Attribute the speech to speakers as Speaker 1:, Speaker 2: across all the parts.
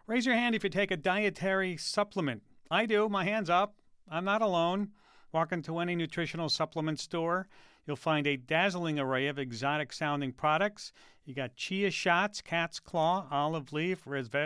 Speaker 1: Raise your hand if you take a dietary supplement. I do. My hand's up. I'm not alone. Walk into any nutritional supplement store. You'll find a dazzling array of exotic-sounding products. You got chia shots, cat's claw, olive leaf,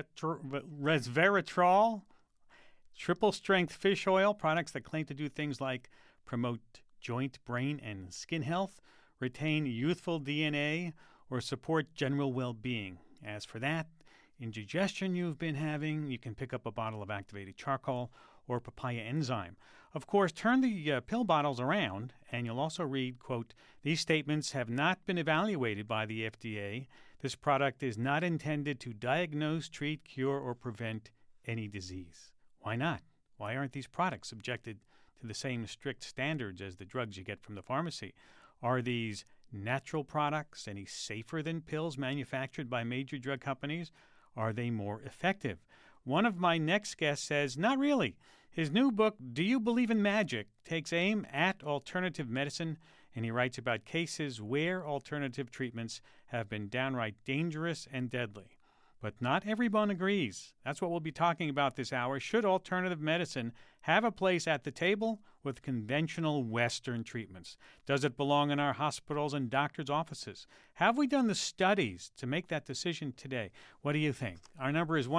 Speaker 1: resveratrol, triple-strength fish oil, products that claim to do things like promote joint, brain, and skin health, retain youthful DNA, or support general well-being. As for that indigestion you've been having, you can pick up a bottle of activated charcoal or papaya enzyme. Of course, turn the pill bottles around, and you'll also read, quote, "These statements have not been evaluated by the FDA. This product is not intended to diagnose, treat, cure, or prevent any disease." Why not? Why aren't these products subjected to the same strict standards as the drugs you get from the pharmacy? Are these natural products any safer than pills manufactured by major drug companies? Are they more effective? One of my next guests says, not really. His new book, Do You Believe in Magic?, takes aim at alternative medicine, and he writes about cases where alternative treatments have been downright dangerous and deadly. But not everyone agrees. That's what we'll be talking about this hour. Should alternative medicine have a place at the table with conventional Western treatments? Does it belong in our hospitals and doctors' offices? Have we done the studies to make that decision today? What do you think? Our number is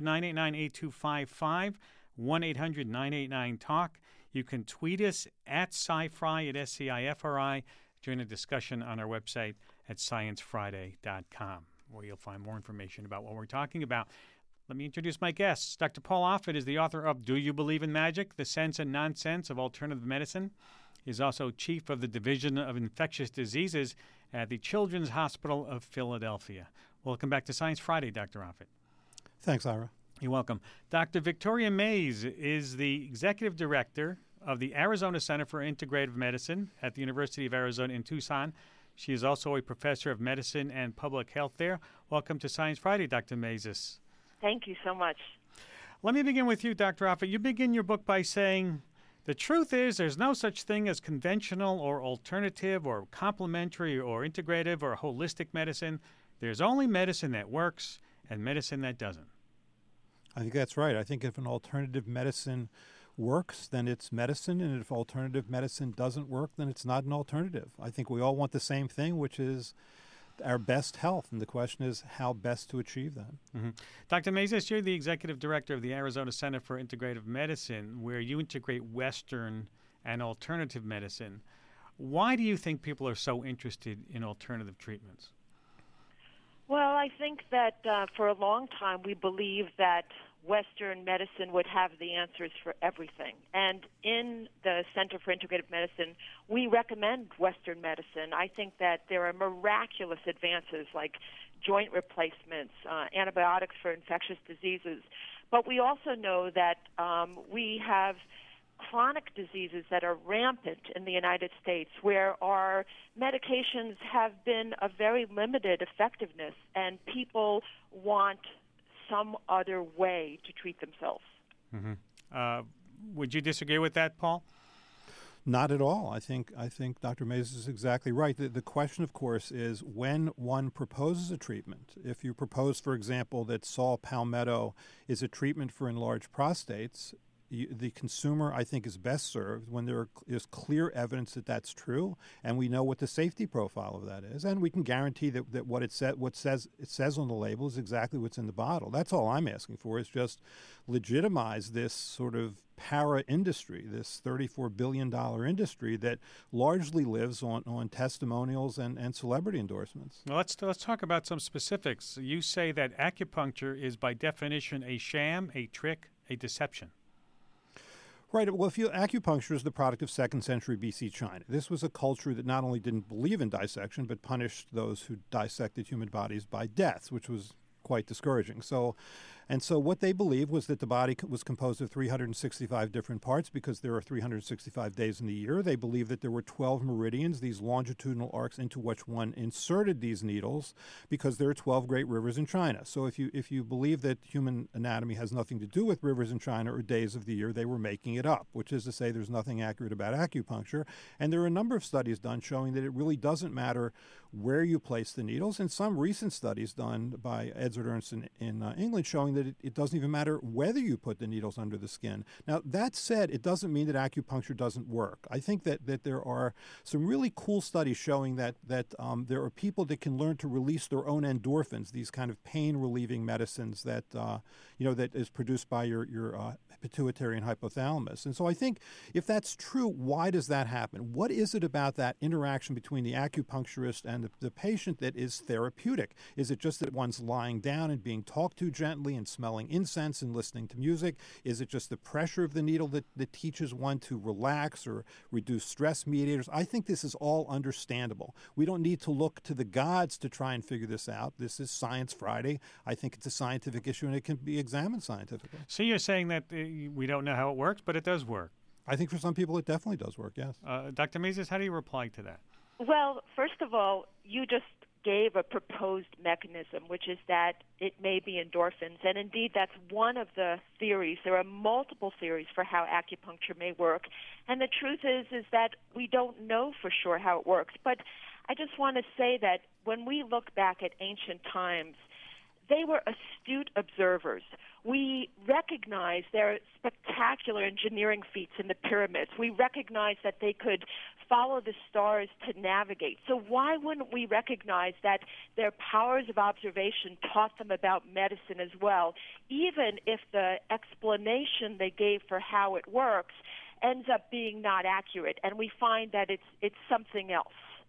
Speaker 1: 1-800-989-8255, 1-800-989-TALK. You can tweet us at SciFri, at SCIFRI, during a discussion on our website at sciencefriday.com. where you'll find more information about what we're talking about. Let me introduce my guests. Dr. Paul Offit is the author of Do You Believe in Magic? The Sense and Nonsense of Alternative Medicine. He's also chief of the Division of Infectious Diseases at the Children's Hospital of Philadelphia. Welcome back to Science Friday, Dr. Offit.
Speaker 2: Thanks, Ira.
Speaker 1: You're welcome. Dr. Victoria Mays is the executive director of the Arizona Center for Integrative Medicine at the University of Arizona in Tucson. She is also a professor of medicine and public health there. Welcome to Science Friday, Dr. Mazes.
Speaker 3: Thank you so much.
Speaker 1: Let me begin with you, Dr. Offit. You begin your book by saying, the truth is there's no such thing as conventional or alternative or complementary or integrative or holistic medicine. There's only medicine that works and medicine that doesn't.
Speaker 2: I think that's right. I think if an alternative medicine works, then it's medicine, and if alternative medicine doesn't work, then it's not an alternative. I think we all want the same thing, which is our best health, and the question is how best to achieve that.
Speaker 1: Mm-hmm. Dr. Mazes, you're the executive director of the Arizona Center for Integrative Medicine, where you integrate Western and alternative medicine. Why do you think people are so interested in alternative treatments?
Speaker 3: Well, I think that for a long time we believed that Western medicine would have the answers for everything. And in the Center for Integrative Medicine, we recommend Western medicine. I think that there are miraculous advances like joint replacements, antibiotics for infectious diseases. But we also know that we have chronic diseases that are rampant in the United States where our medications have been of very limited effectiveness and people want some other way to treat themselves.
Speaker 1: Mm-hmm. Would you disagree with that, Paul?
Speaker 2: Not at all. I think Dr. Mays is exactly right. The question, of course, is when one proposes a treatment. If you propose, for example, that saw palmetto is a treatment for enlarged prostates, the consumer, I think, is best served when there is clear evidence that that's true, and we know what the safety profile of that is, and we can guarantee that what it says on the label is exactly what's in the bottle. That's all I'm asking for, is just legitimize this sort of para-industry, this $34 billion industry that largely lives on testimonials and celebrity endorsements.
Speaker 1: Well, let's talk about some specifics. You say that acupuncture is by definition a sham, a trick, a deception.
Speaker 2: Right. Well, acupuncture is the product of 2nd century BC China. This was a culture that not only didn't believe in dissection, but punished those who dissected human bodies by death, which was quite discouraging. So what they believed was that the body was composed of 365 different parts because there are 365 days in the year. They believed that there were 12 meridians, these longitudinal arcs into which one inserted these needles, because there are 12 great rivers in China. So if you believe that human anatomy has nothing to do with rivers in China or days of the year, they were making it up, which is to say there's nothing accurate about acupuncture. And there are a number of studies done showing that it really doesn't matter where you place the needles, and some recent studies done by Edzard Ernst in England showing showing that it doesn't even matter whether you put the needles under the skin. Now, that said, it doesn't mean that acupuncture doesn't work. I think that there are some really cool studies showing that there are people that can learn to release their own endorphins, these kind of pain-relieving medicines that that is produced by your pituitary and hypothalamus. And so I think if that's true, why does that happen? What is it about that interaction between the acupuncturist and the patient that is therapeutic? Is it just that one's lying down and being talked to gently and smelling incense and listening to music? Is it just the pressure of the needle that teaches one to relax or reduce stress mediators? I think this is all understandable. We don't need to look to the gods to try and figure this out. This is Science Friday. I think it's a scientific issue and it can be examined scientifically.
Speaker 1: So you're saying that we don't know how it works, but it does work.
Speaker 2: I think for some people it definitely does work, yes.
Speaker 1: Dr. Mazes, how do you reply to that?
Speaker 3: Well, first of all, you just gave a proposed mechanism, which is that it may be endorphins. And indeed, that's one of the theories. There are multiple theories for how acupuncture may work. And the truth is that we don't know for sure how it works. But I just want to say that when we look back at ancient times, they were astute observers. We recognize their spectacular engineering feats in the pyramids. We recognize that they could follow the stars to navigate. So why wouldn't we recognize that their powers of observation taught them about medicine as well, even if the explanation they gave for how it works ends up being not accurate, and we find that it's something else?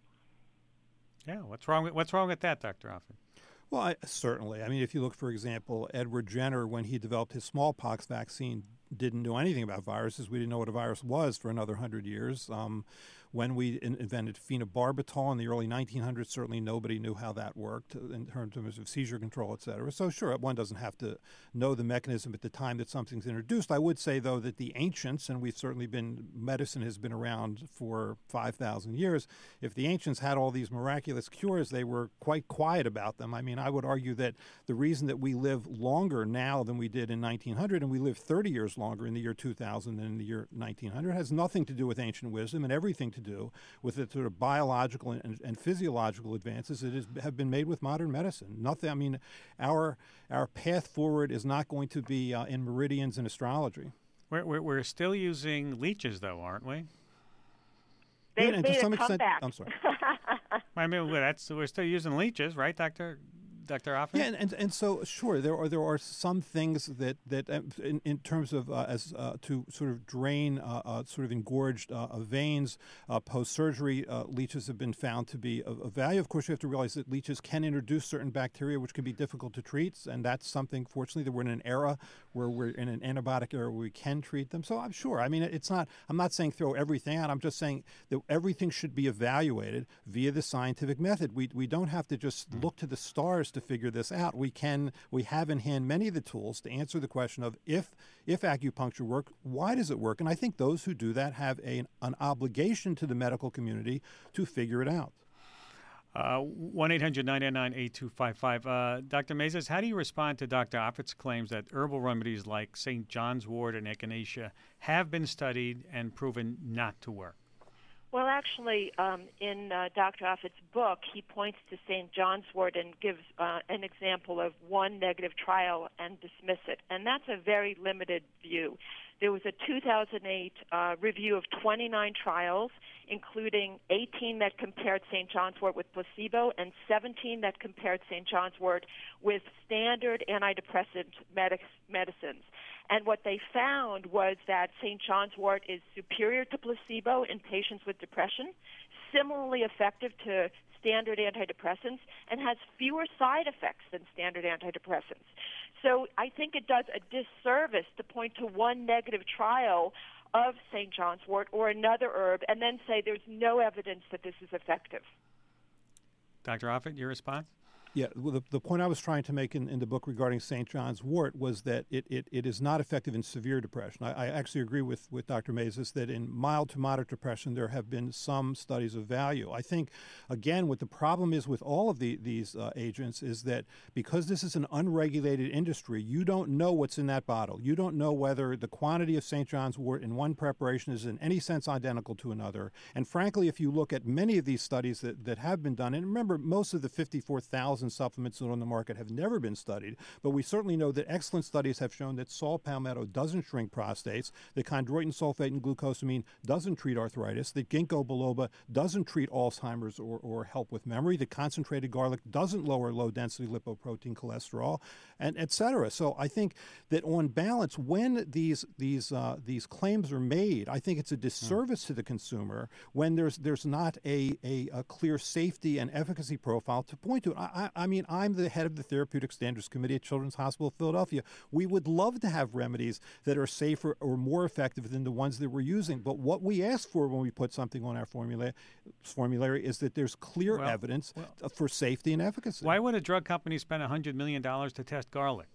Speaker 1: Yeah, what's wrong with that, Dr. Offit?
Speaker 2: Well, certainly. I mean, if you look, for example, Edward Jenner, when he developed his smallpox vaccine, didn't know anything about viruses. We didn't know what a virus was for another 100 years. When we invented phenobarbital in the early 1900s, certainly nobody knew how that worked in terms of seizure control, et cetera. So sure, one doesn't have to know the mechanism at the time that something's introduced. I would say, though, that the ancients, and medicine has been around for 5,000 years, if the ancients had all these miraculous cures, they were quite quiet about them. I mean, I would argue that the reason that we live longer now than we did in 1900, and we live 30 years longer in the year 2000 than in the year 1900, has nothing to do with ancient wisdom and everything to do with the sort of biological and physiological advances that have been made with modern medicine. Nothing. I mean, our path forward is not going to be in meridians and astrology.
Speaker 1: We're still using leeches, though, aren't we?
Speaker 3: They
Speaker 2: and
Speaker 3: made
Speaker 2: to some
Speaker 3: a
Speaker 2: extent,
Speaker 3: comeback.
Speaker 2: I'm sorry.
Speaker 1: I mean, we're still using leeches, right, Dr. Offit?
Speaker 2: Yeah, and so sure, there are some things that in terms of to sort of drain sort of engorged veins post surgery, leeches have been found to be of value. Of course, you have to realize that leeches can introduce certain bacteria which can be difficult to treat, and that's something. Fortunately, that we're in an era where we're in an antibiotic era where we can treat them. So I'm sure. I mean, it's not. I'm not saying throw everything out. I'm just saying that everything should be evaluated via the scientific method. We don't have to just look to the stars to figure this out. We have in hand many of the tools to answer the question of if acupuncture works, why does it work? And I think those who do that have an obligation to the medical community to figure it out.
Speaker 1: 1-800-999-8255. Dr. Mazes, how do you respond to Dr. Offit's claims that herbal remedies like St. John's wort and echinacea have been studied and proven not to work?
Speaker 3: Well, actually, in Dr. Offit's book, he points to St. John's wort and gives an example of one negative trial and dismiss it. And that's a very limited view. There was a 2008 review of 29 trials, including 18 that compared St. John's wort with placebo and 17 that compared St. John's wort with standard antidepressant medicines. And what they found was that St. John's wort is superior to placebo in patients with depression, similarly effective to standard antidepressants, and has fewer side effects than standard antidepressants. So I think it does a disservice to point to one negative trial of St. John's wort or another herb and then say there's no evidence that this is effective.
Speaker 1: Dr. Offit, your response?
Speaker 2: Yeah, well, the point I was trying to make in the book regarding St. John's wort was that it is not effective in severe depression. I actually agree with Dr. Mazes that in mild to moderate depression there have been some studies of value. I think, again, what the problem is with all of these agents is that because this is an unregulated industry, you don't know what's in that bottle. You don't know whether the quantity of St. John's wort in one preparation is in any sense identical to another. And frankly, if you look at many of these studies that have been done, and remember, most of the 54,000 and supplements that are on the market have never been studied, but we certainly know that excellent studies have shown that saw palmetto doesn't shrink prostates, that chondroitin sulfate and glucosamine doesn't treat arthritis, that ginkgo biloba doesn't treat Alzheimer's or help with memory, that concentrated garlic doesn't lower low-density lipoprotein cholesterol, and et cetera. So I think that on balance, when these claims are made, I think it's a disservice to the consumer when there's not a clear safety and efficacy profile to point to. I mean, I'm the head of the Therapeutic Standards Committee at Children's Hospital of Philadelphia. We would love to have remedies that are safer or more effective than the ones that we're using. But what we ask for when we put something on our formulary is that there's clear evidence for safety and efficacy.
Speaker 1: Why would a drug company spend $100 million to test garlic?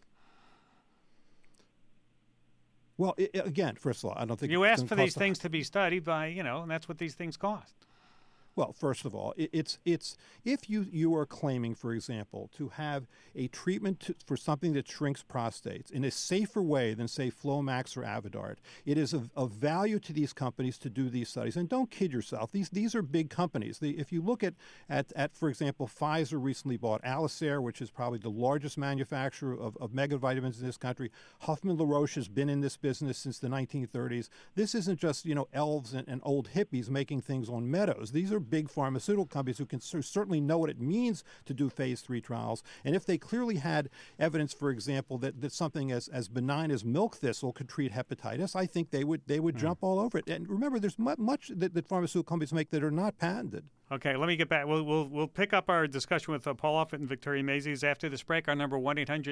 Speaker 2: Well, again, first of all, I don't think
Speaker 1: you asked for these things to be studied by, and that's what these things cost.
Speaker 2: Well, first of all, it's if you are claiming, for example, to have a treatment for something that shrinks prostates in a safer way than, say, Flomax or Avodart, it is of value to these companies to do these studies. And don't kid yourself; these are big companies. If you look at for example, Pfizer recently bought Alicer, which is probably the largest manufacturer of megavitamins in this country. Huffman LaRoche has been in this business since the 1930s. This isn't just elves and old hippies making things on meadows. These are big pharmaceutical companies who can certainly know what it means to do phase 3 trials. And if they clearly had evidence, for example, that something as benign as milk thistle could treat hepatitis, I think they would jump all over it. And remember, there's much that pharmaceutical companies make that are not patented.
Speaker 1: Okay, let me get back. We'll pick up our discussion with Paul Offit and Victoria Mays after this break. Our number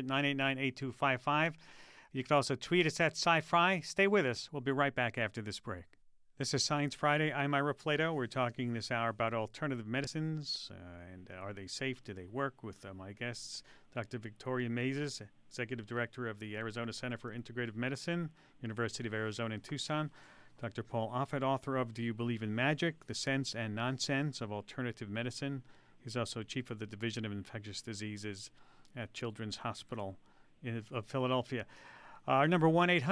Speaker 1: 1-800-989-8255. You can also tweet us at SciFri. Stay with us. We'll be right back after this break. This is Science Friday. I'm Ira Plato. We're talking this hour about alternative medicines and are they safe? Do they work? With my guests, Dr. Victoria Mays, Executive Director of the Arizona Center for Integrative Medicine, University of Arizona in Tucson. Dr. Paul Offit, author of Do You Believe in Magic? The Sense and Nonsense of Alternative Medicine. He's also Chief of the Division of Infectious Diseases at Children's Hospital of Philadelphia. Our number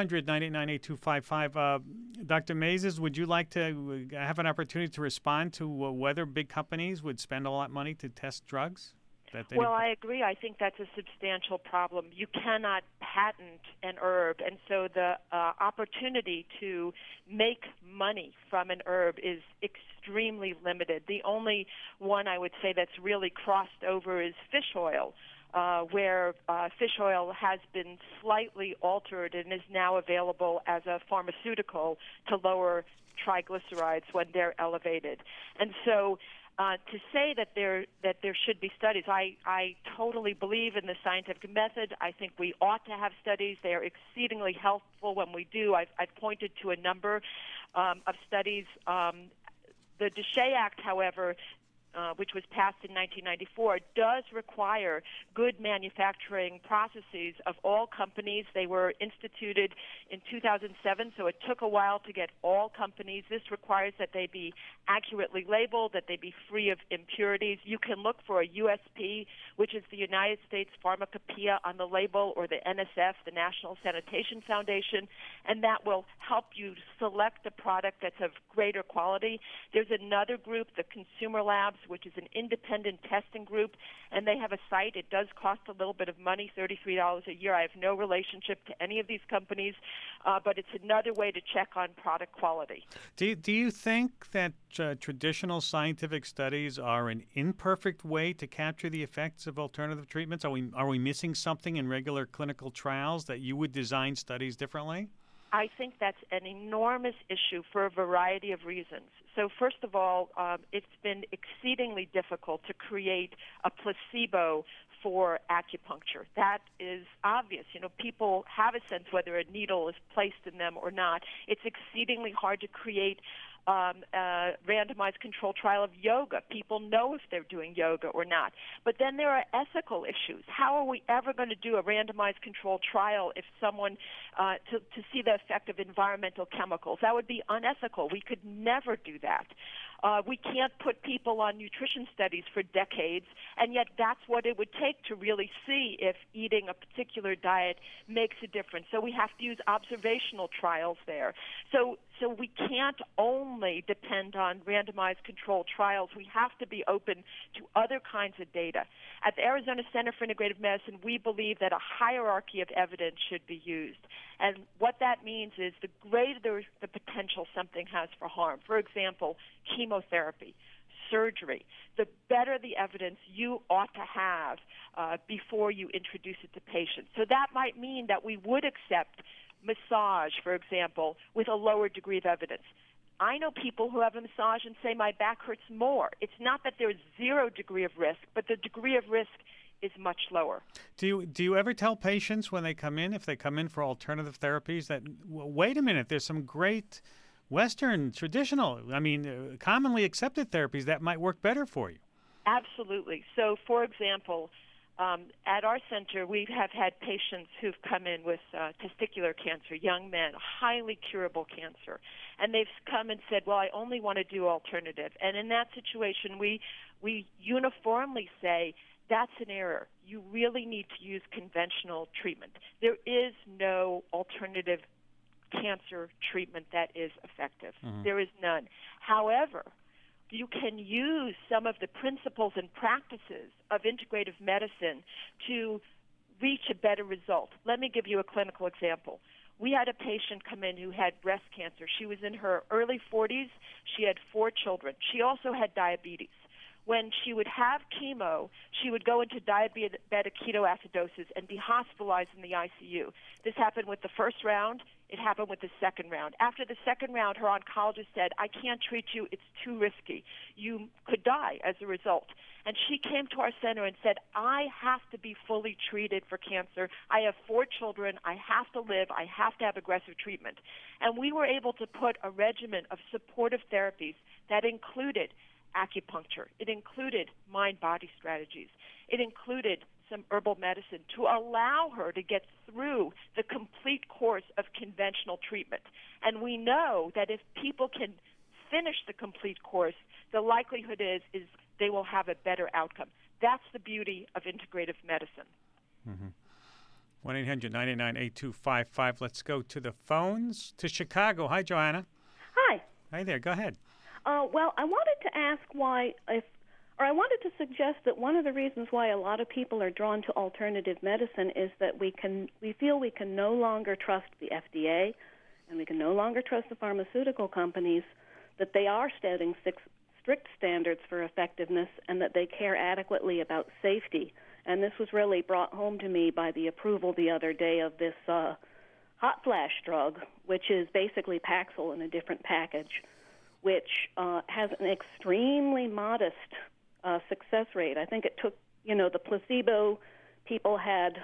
Speaker 1: 1-800-989-8255. Dr. Mazes, would you like to have an opportunity to respond to whether big companies would spend all that money to test drugs?
Speaker 3: Well, I agree. I think that's a substantial problem. You cannot patent an herb, and so the opportunity to make money from an herb is extremely limited. The only one I would say that's really crossed over is fish oil. Where fish oil has been slightly altered and is now available as a pharmaceutical to lower triglycerides when they're elevated. And so to say that there should be studies, I totally believe in the scientific method. I think we ought to have studies. They are exceedingly helpful when we do. I've pointed to a number of studies. The DSHEA Act, however, which was passed in 1994, does require good manufacturing processes of all companies. They were instituted in 2007, so it took a while to get all companies. This requires that they be accurately labeled, that they be free of impurities. You can look for a USP, which is the United States Pharmacopoeia, on the label, or the NSF, the National Sanitation Foundation, and that will help you select a product that's of greater quality. There's another group, the Consumer Labs, which is an independent testing group, and they have a site. It does cost a little bit of money, $33 a year. I have no relationship to any of these companies, but it's another way to check on product quality.
Speaker 1: Do you think that traditional scientific studies are an imperfect way to capture the effects of alternative treatments? Are we missing something in regular clinical trials that you would design studies differently?
Speaker 3: I think that's an enormous issue for a variety of reasons. So first of all, it's been exceedingly difficult to create a placebo for acupuncture. That is obvious. People have a sense whether a needle is placed in them or not. It's exceedingly hard to create a randomized controlled trial of yoga. People know if they're doing yoga or not. But then there are ethical issues. How are we ever going to do a randomized controlled trial if someone to see the effect of environmental chemicals? That would be unethical. We could never do that. We can't put people on nutrition studies for decades, and yet that's what it would take to really see if eating a particular diet makes a difference. So we have to use observational trials there. So we can't only depend on randomized controlled trials. We have to be open to other kinds of data. At the Arizona Center for Integrative Medicine, we believe that a hierarchy of evidence should be used. And what that means is the greater the potential something has for harm. For example, chemotherapy, surgery, the better the evidence you ought to have before you introduce it to patients. So that might mean that we would accept massage, for example, with a lower degree of evidence. I know people who have a massage and say, my back hurts more. It's not that there's 0 degree of risk, but the degree of risk is much lower.
Speaker 1: Do you ever tell patients when they come in, if they come in for alternative therapies, that, wait a minute, there's some great Western, traditional, commonly accepted therapies that might work better for you?
Speaker 3: Absolutely. So, for example, at our center, we have had patients who've come in with testicular cancer, young men, highly curable cancer, and they've come and said, well, I only want to do alternative. And in that situation, we uniformly say, that's an error. You really need to use conventional treatment. There is no alternative cancer treatment that is effective. Mm-hmm. There is none. However, you can use some of the principles and practices of integrative medicine to reach a better result. Let me give you a clinical example. We had a patient come in who had breast cancer. She was in her early 40s. She had 4 children. She also had diabetes. When she would have chemo, she would go into diabetic ketoacidosis and be hospitalized in the ICU. This happened with the first round. It happened with the second round. After the second round, her oncologist said, I can't treat you. It's too risky. You could die as a result. And she came to our center and said, I have to be fully treated for cancer. I have 4 children. I have to live. I have to have aggressive treatment. And we were able to put a regimen of supportive therapies that included acupuncture. It included mind-body strategies. It included some herbal medicine to allow her to get through the complete course of conventional treatment. And we know that if people can finish the complete course, the likelihood is they will have a better outcome. That's the beauty of integrative medicine.
Speaker 1: Mm-hmm. 1-800-989-8255. Let's go to the phones. To Chicago. Hi, Joanna.
Speaker 4: Hi.
Speaker 1: Hi there. Go ahead.
Speaker 4: Well, I wanted to ask I wanted to suggest that one of the reasons why a lot of people are drawn to alternative medicine is that we feel we can no longer trust the FDA and we can no longer trust the pharmaceutical companies, that they are setting strict standards for effectiveness and that they care adequately about safety. And this was really brought home to me by the approval the other day of this hot flash drug, which is basically Paxil in a different package, which has an extremely modest success rate. I think it took, the placebo people had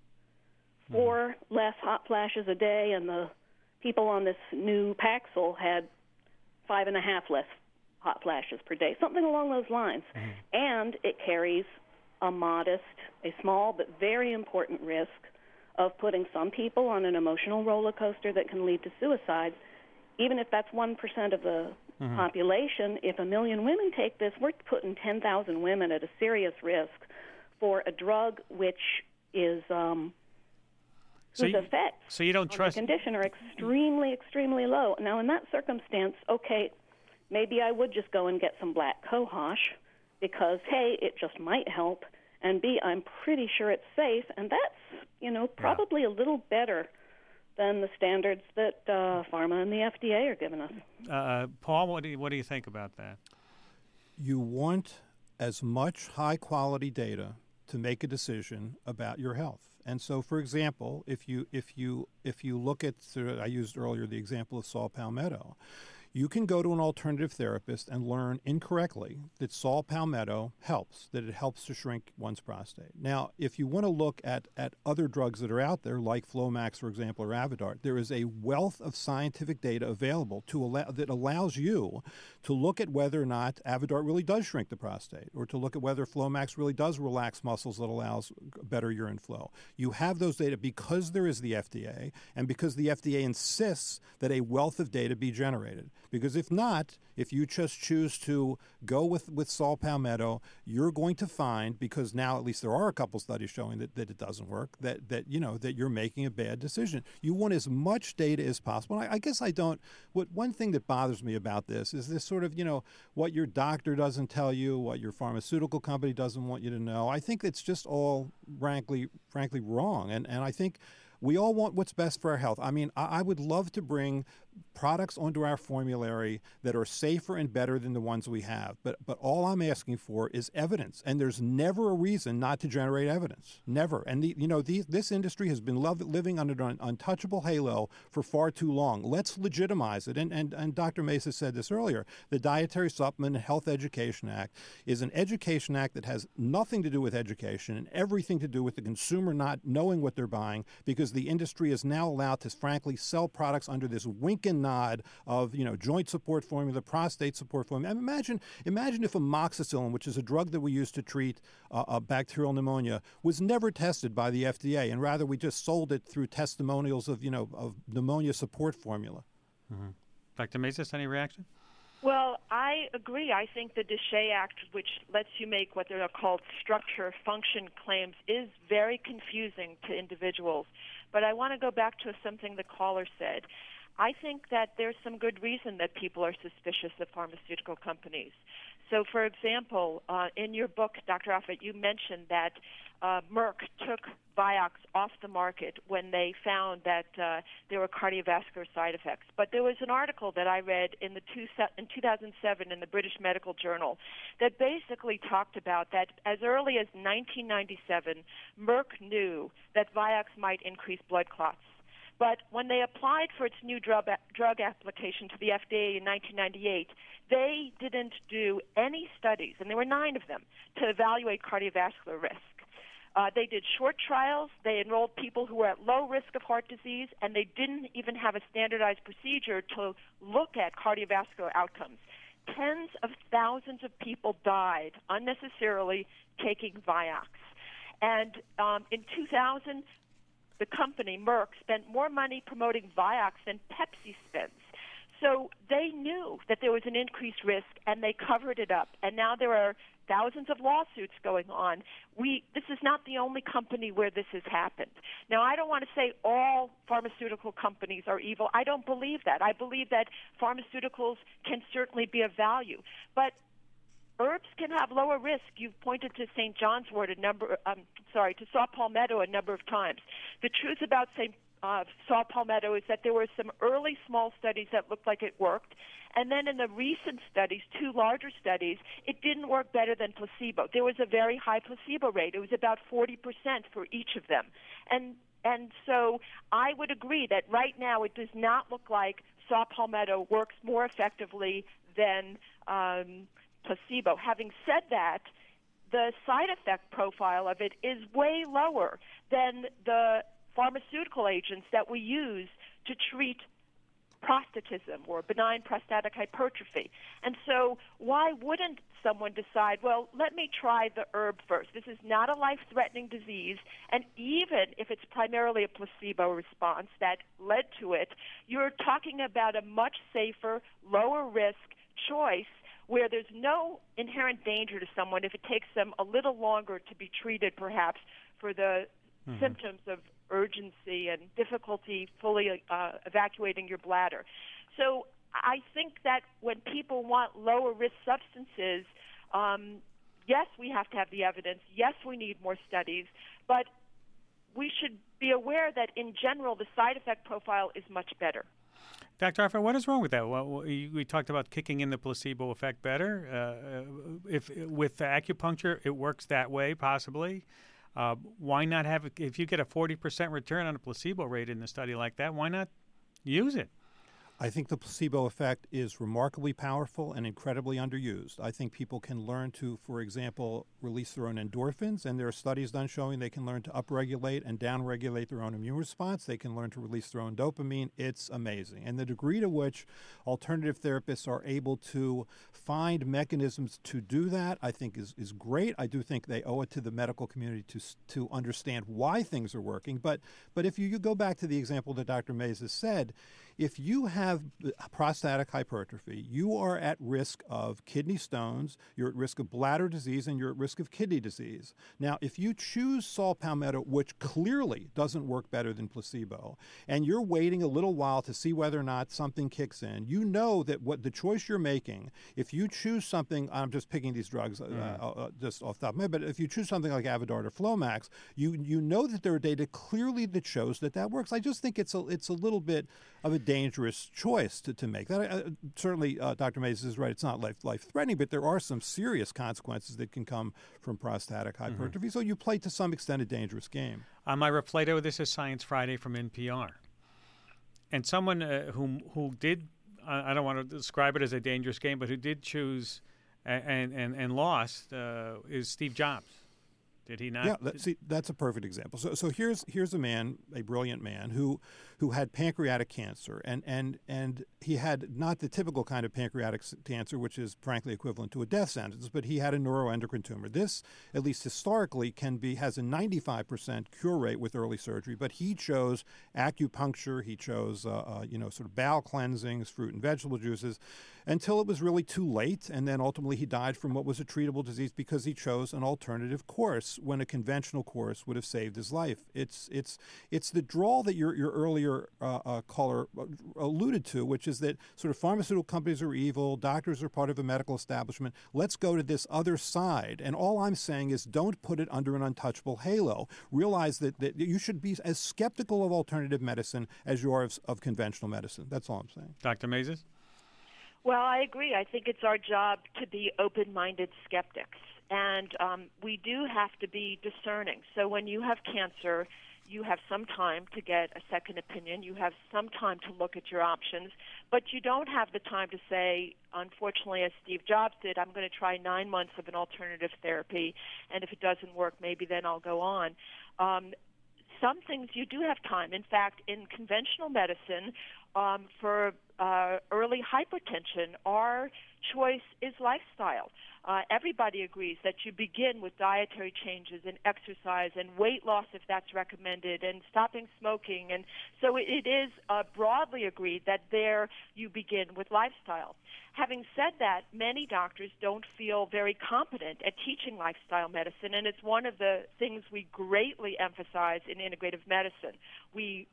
Speaker 4: 4 less hot flashes a day, and the people on this new Paxil had 5.5 less hot flashes per day, something along those lines. Mm-hmm. And it carries a small but very important risk of putting some people on an emotional roller coaster that can lead to suicide. Even if that's 1% of the population, if 1 million women take this, we're putting 10,000 women at a serious risk for a drug which is whose effects
Speaker 1: so you don't trust
Speaker 4: the condition are extremely, extremely low. Now, in that circumstance, okay, maybe I would just go and get some black cohosh because, hey, it just might help, and B, I'm pretty sure it's safe, and that's, probably a little better than the standards that pharma and the FDA are giving us.
Speaker 1: Paul, what do you think about that?
Speaker 2: You want as much high-quality data to make a decision about your health. And so, for example, if you look at, I used earlier the example of Saul Palmetto, you can go to an alternative therapist and learn incorrectly that Saul Palmetto helps, that it helps to shrink one's prostate. Now, if you want to look at other drugs that are out there, like Flomax, for example, or Avodart, there is a wealth of scientific data available that allows you to look at whether or not Avodart really does shrink the prostate, or to look at whether Flomax really does relax muscles that allows better urine flow. You have those data because there is the FDA, and because the FDA insists that a wealth of data be generated. Because if not, if you just choose to go with saw palmetto, you're going to find, because now at least there are a couple studies showing that it doesn't work, that you're making a bad decision. You want as much data as possible. And I guess I don't. One thing that bothers me about this is this sort of, what your doctor doesn't tell you, what your pharmaceutical company doesn't want you to know. I think it's just all frankly wrong. And I think we all want what's best for our health. I mean, I would love to bring products onto our formulary that are safer and better than the ones we have. But all I'm asking for is evidence. And there's never a reason not to generate evidence. Never. And this industry has been living under an untouchable halo for far too long. Let's legitimize it. And Dr. Mesa said this earlier. The Dietary Supplement and Health Education Act is an education act that has nothing to do with education and everything to do with the consumer not knowing what they're buying, because the industry is now allowed to frankly sell products under this wink and nod of joint support formula, prostate support formula. And imagine if amoxicillin, which is a drug that we use to treat bacterial pneumonia, was never tested by the FDA, and rather we just sold it through testimonials of pneumonia support formula.
Speaker 1: Mm-hmm. Dr. Mesa, any reaction?
Speaker 3: Well, I agree. I think the DSHEA Act, which lets you make what they're called structure function claims, is very confusing to individuals. But I want to go back to something the caller said. I think that there's some good reason that people are suspicious of pharmaceutical companies. So, for example, in your book, Dr. Offit, you mentioned that Merck took Vioxx off the market when they found that there were cardiovascular side effects. But there was an article that I read in 2007 in the British Medical Journal that basically talked about that as early as 1997, Merck knew that Vioxx might increase blood clots. But when they applied for its new drug application to the FDA in 1998, they didn't do any studies, and there were 9 of them, to evaluate cardiovascular risk. They did short trials. They enrolled people who were at low risk of heart disease, and they didn't even have a standardized procedure to look at cardiovascular outcomes. Tens of thousands of people died unnecessarily taking Vioxx. And in 2000, the company, Merck, spent more money promoting Vioxx than Pepsi spends. So they knew that there was an increased risk, and they covered it up. And now there are thousands of lawsuits going on. This is not the only company where this has happened. Now, I don't want to say all pharmaceutical companies are evil. I don't believe that. I believe that pharmaceuticals can certainly be of value. But herbs can have lower risk. You've pointed to St. John's wort to saw palmetto a number of times. The truth about saw palmetto is that there were some early small studies that looked like it worked, and then in the recent studies, 2 larger studies, it didn't work better than placebo. There was a very high placebo rate. It was about 40% for each of them. And so I would agree that right now it does not look like saw palmetto works more effectively than placebo. Having said that, the side effect profile of it is way lower than the pharmaceutical agents that we use to treat prostatism or benign prostatic hypertrophy. And so why wouldn't someone decide, well, let me try the herb first? This is not a life-threatening disease, and even if it's primarily a placebo response that led to it, you're talking about a much safer, lower-risk choice where there's no inherent danger to someone if it takes them a little longer to be treated, perhaps, for the symptoms of urgency and difficulty fully evacuating your bladder. So I think that when people want lower-risk substances, yes, we have to have the evidence. Yes, we need more studies. But we should be aware that, in general, the side effect profile is much better.
Speaker 1: Dr. Offit, what is wrong with that? Well, we talked about kicking in the placebo effect better. If with the acupuncture, it works that way, possibly. Why not have, if you get a 40% return on a placebo rate in a study like that, why not use it?
Speaker 2: I think the placebo effect is remarkably powerful and incredibly underused. I think people can learn to, for example, release their own endorphins, and there are studies done showing they can learn to upregulate and downregulate their own immune response. They can learn to release their own dopamine. It's amazing. And the degree to which alternative therapists are able to find mechanisms to do that, I think is great. I do think they owe it to the medical community to understand why things are working. But if you go back to the example that Dr. Mesa said, if you have prostatic hypertrophy, you are at risk of kidney stones, you're at risk of bladder disease, and you're at risk of kidney disease. Now, if you choose saw palmetto, which clearly doesn't work better than placebo, and you're waiting a little while to see whether or not something kicks in, you know that what the choice you're making, if you choose something, I'm just picking these drugs just off the top of my head, but if you choose something like Avodart or Flomax, you know that there are data clearly that shows that works. I just think it's a little bit of a dangerous choice to make. That certainly, Dr. Mays is right. It's not life-threatening, but there are some serious consequences that can come from prostatic hypertrophy. So you play to some extent a dangerous game.
Speaker 1: I'm Ira Plato. This is Science Friday from NPR. And someone who did, I don't want to describe it as a dangerous game, but who did choose and lost is Steve Jobs. Did he not?
Speaker 2: Yeah, that's a perfect example. So here's a man, a brilliant man, who had pancreatic cancer, and he had not the typical kind of pancreatic cancer, which is frankly equivalent to a death sentence, but he had a neuroendocrine tumor. This, at least historically, has a 95% cure rate with early surgery, but he chose acupuncture, he chose sort of bowel cleansings, fruit and vegetable juices, until it was really too late, and then ultimately he died from what was a treatable disease because he chose an alternative course when a conventional course would have saved his life. It's the drawl that your earlier caller alluded to, which is that sort of pharmaceutical companies are evil, doctors are part of a medical establishment. Let's go to this other side. And all I'm saying is don't put it under an untouchable halo. Realize that you should be as skeptical of alternative medicine as you are of conventional medicine. That's all I'm saying.
Speaker 1: Dr. Mazes?
Speaker 3: Well, I agree. I think it's our job to be open-minded skeptics. And we do have to be discerning. So when you have cancer, you have some time to get a second opinion. You have some time to look at your options. But you don't have the time to say, unfortunately, as Steve Jobs did, I'm going to try 9 months of an alternative therapy, and if it doesn't work, maybe then I'll go on. Some things you do have time. In fact, in conventional medicine, for early hypertension, our choice is lifestyle. Everybody agrees that you begin with dietary changes and exercise and weight loss if that's recommended and stopping smoking. And so it is broadly agreed that there you begin with lifestyle. Having said that, many doctors don't feel very competent at teaching lifestyle medicine, and it's one of the things we greatly emphasize in integrative medicine. We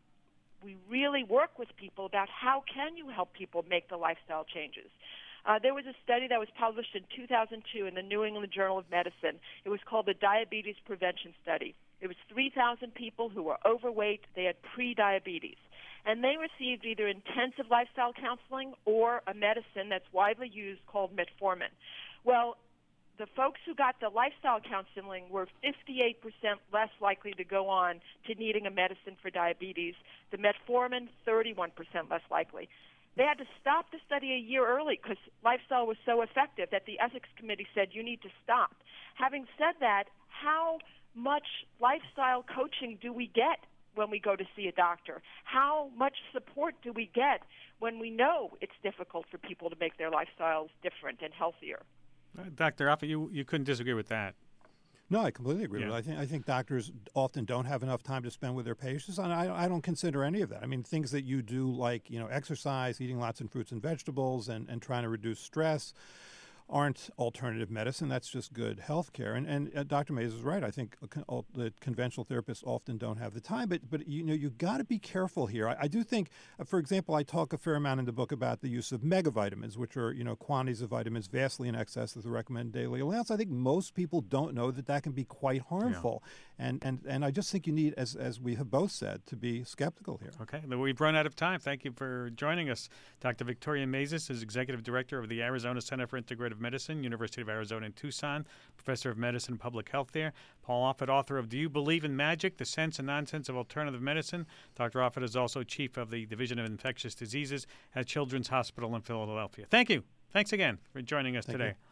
Speaker 3: really work with people about how can you help people make the lifestyle changes. There was a study that was published in 2002 in the New England Journal of Medicine. It was called the Diabetes Prevention Study. It was 3,000 people who were overweight. They had pre-diabetes. And they received either intensive lifestyle counseling or a medicine that's widely used called metformin. Well, the folks who got the lifestyle counseling were 58% less likely to go on to needing a medicine for diabetes. The metformin, 31% less likely. They had to stop the study a year early because lifestyle was so effective that the ethics committee said you need to stop. Having said that, how much lifestyle coaching do we get when we go to see a doctor? How much support do we get when we know it's difficult for people to make their lifestyles different and healthier?
Speaker 1: Dr. Offutt, you couldn't disagree with that.
Speaker 2: No, I completely agree with it. I think doctors often don't have enough time to spend with their patients, and I don't consider any of that. I mean, things that you do like, exercise, eating lots of fruits and vegetables, and trying to reduce stress aren't alternative medicine. That's just good health care. And Dr. Mays is right. I think the conventional therapists often don't have the time. But you got to be careful here. I do think, for example, I talk a fair amount in the book about the use of megavitamins, which are quantities of vitamins vastly in excess of the recommended daily allowance. I think most people don't know that can be quite harmful. Yeah. And I just think you need, as we have both said, to be skeptical here.
Speaker 1: Okay. We've run out of time. Thank you for joining us. Dr. Victoria Mazes is Executive Director of the Arizona Center for Integrative Medicine, University of Arizona in Tucson, Professor of Medicine and Public Health there. Paul Offit, author of Do You Believe in Magic? The Sense and Nonsense of Alternative Medicine. Dr. Offit is also Chief of the Division of Infectious Diseases at Children's Hospital in Philadelphia. Thank you. Thanks again for joining us today.